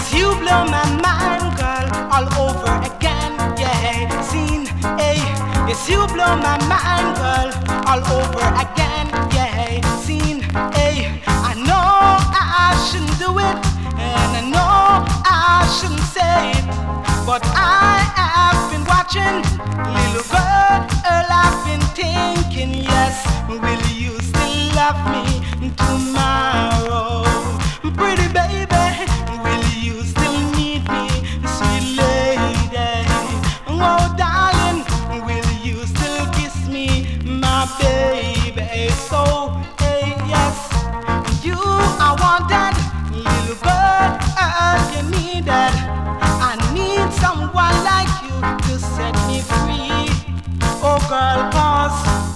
Yes, you blow my mind, girl, all over again, yeah. Seen, hey. Yes, you blow my mind, girl, all over again, yeah. Seen, hey. I know I shouldn't do it, and I know I shouldn't say it, but I have been watching, little girl, I've been thinking, yes, will you still love me tomorrow? Pretty baby, will you still need me, sweet lady? Oh darling, will you still kiss me, my baby? So, hey, yes, you are wanted, little girl, you needed. I need someone like you to set me free. Oh girl, come